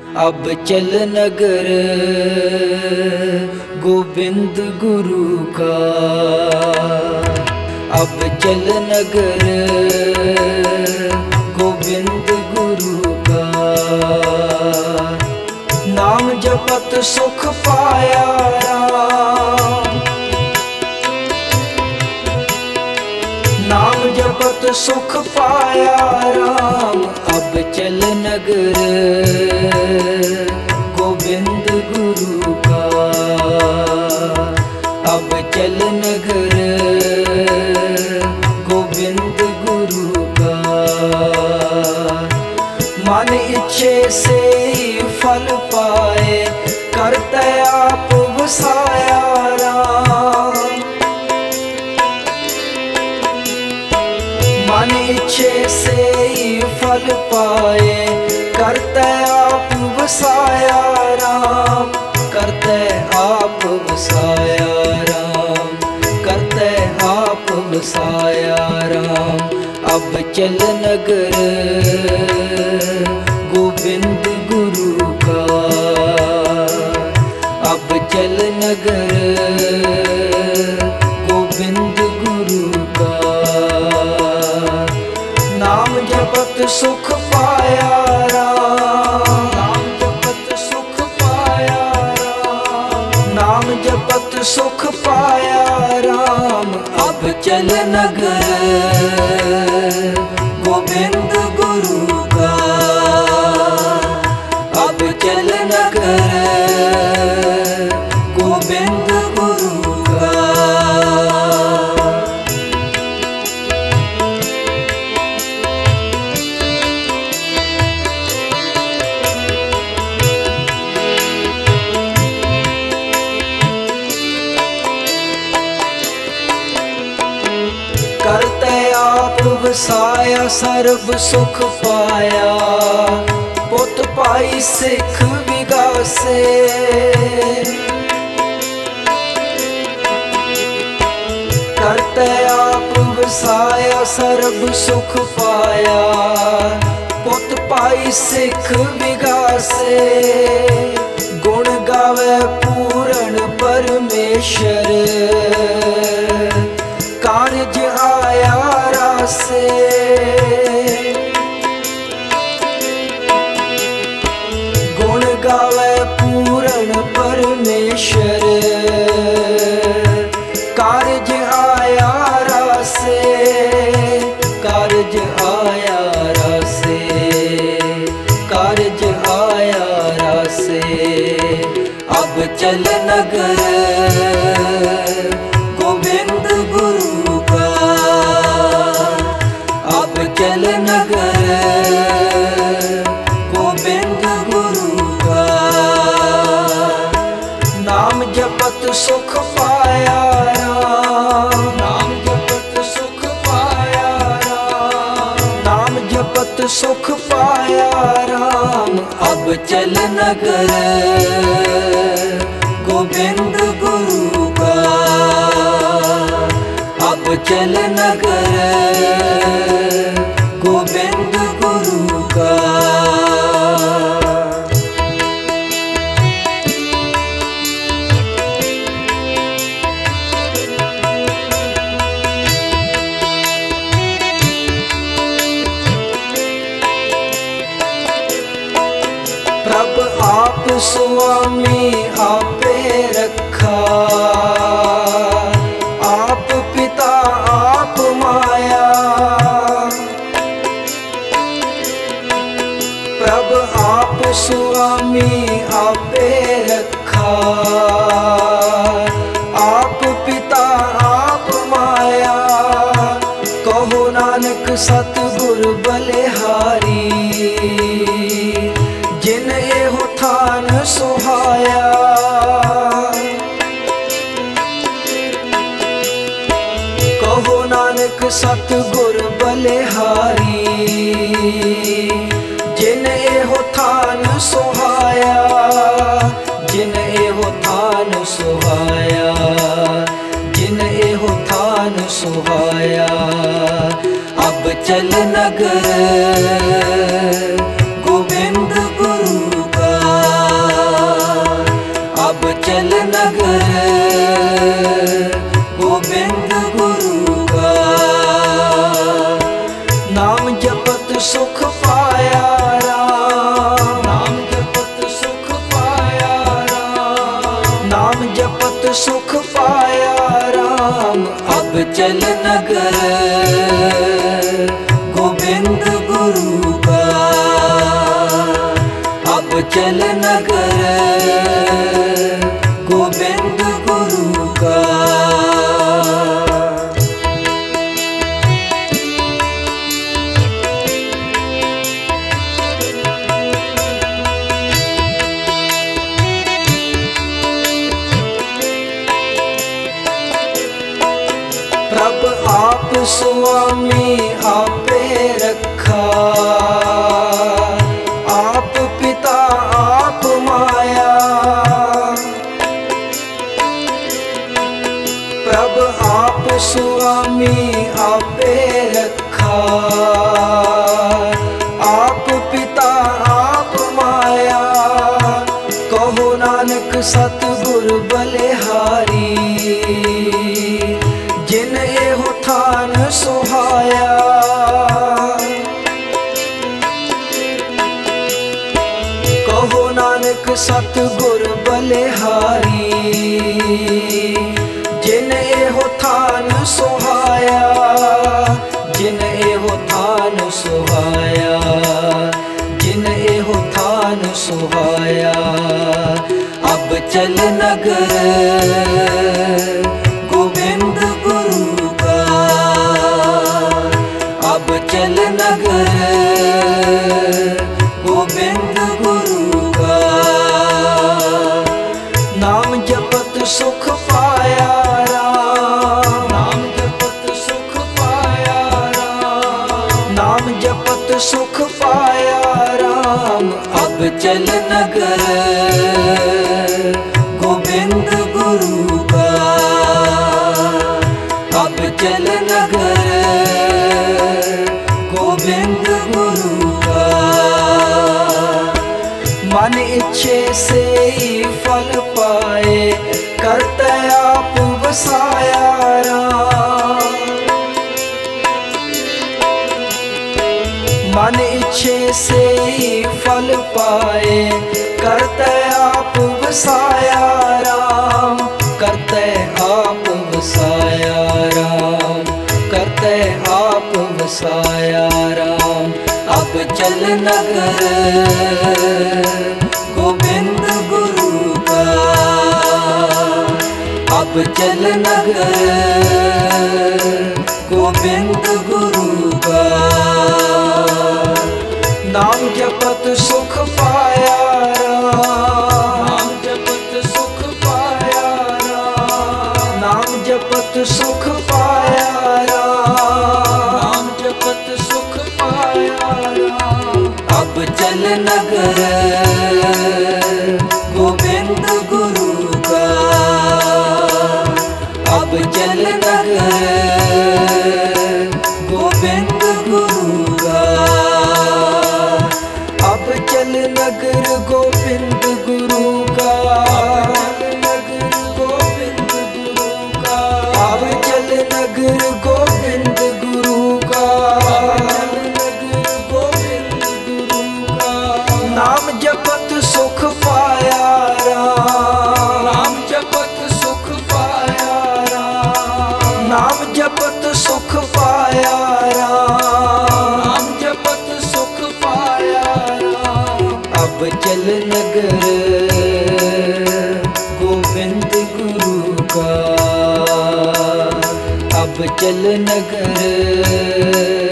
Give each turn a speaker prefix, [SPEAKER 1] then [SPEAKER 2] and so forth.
[SPEAKER 1] अब चल नगर गोविंद गुरु का। अब चल नगर गोविंद गुरु का। नाम जपत सुख पाया राम, नाम जपत सुख पाया राम। अब चल नगर गोविंद गुरु का। अब चल नगर गोविंद गुरु का। मन इच्छे से फल पाए, करते आप वसाया राम। मन इच्छे से फल पाए, करते आप वसाया राम। करते आप वसाया राम, करते आप वसाया राम। अब चल नगर गोविंद गुरु का। अब चल नगर गोविंद गुरु का। नाम जपत सुख पाया राम, नाम जपत सुख पाया राम। नाम जपत सुख पाया राम। अब चल नगर गोविंद गुरु का। अब चल नगर गोविंद गुरु का। करते आप वसाया, सर्ब सुख पाया। पुत पाई सिख विगासे, करते आप वसाया, सर्ब सुख पाया। पुत पाई सिख विगासे, गुण गावे पूर्ण परमेश्वर। कारज आया रासे, गुण गावे पूर्ण परमेश्वर। कारज आया रासे, कारज आया रासे, कारज आया रासे। अब चल नगर गोविंद गुरु का। अब चल नगर गोविंद गुरु का। नाम जपत सुख पाया राम, नाम जपत सुख पाया राम। नाम जपत सुख पाया राम। अब चल नगर गोविंद गुरु का। अब चल नगर गोविंद गुरु का। प्रभ आप स्वामी आपे रखा। आप पिता आप माया। प्रभ आप स्वामी आपे रखा। आप पिता आप माया। कहो नानक सतगुर बलिहारी। जिन एहो थान सुहाया। कहो नानक सतगुर बलिहारी। जिन एहो थान सुहाया। जिन एहो थान सुहाया। जिन एहो थान सुहाया। अब चल नगर गोविंद गुरु का। चल नगर गोविंद गुरु का, अब चल नगर गोविंद गुरु का। प्रभ आप स्वामी आपे रखा, आप पिता आप माया। प्रभ आप स्वामी आपे रखा, आप पिता आप माया। कहो नानक सतगुर बलिहारी, जिन एहो थान सुहाया। कहो नानक सतगुर बलिहारी, जिन एहो थान सुहाया। जिन एहो थान सुहाया, जिन एहो थान सुहाया। अब चल नगर गोविंद गुरु का, अब चल नगर गोविंद गुरु का। नाम जपत सुख पाया राम, नाम जपत सुख पाया राम, नाम जपत सुख पाया राम। अब चल नगर गोविंद गुरु का, अब चल नगर गोविंद गुरु का। मन इच्छे से ही फल पाए, करते आप वसाया राम। मन इच्छे से ही फल पाए, करते आप वसाया राम। करते आप वसाया राम, करते आप वसाया राम। अब चल नगर गोविंद गुरु का, अब चल नगर गोविंद गुरु का। नाम जपत सुख पाया राम, नाम जपत सुख पाया राम, नाम जपत सुख पाया राम, नाम जपत सुख पाया राम। अब चल नगर गोविंद गुरु का, अब चल नगर गोविंद गुरु का। अब चल नगर गोविंद गुरु का, नगर गोविंद गुरु का। अब चल नगर गोविंद गुरु का, नगर गोविंद गुरु का। नाम जपत सुख पाया राम, नाम जपत सुख पाया राम, नाम जपत सुख पाया राम, नाम जपत सुख पाया राम। अब चल नगर गोविंद गुरु का, अब चल नगर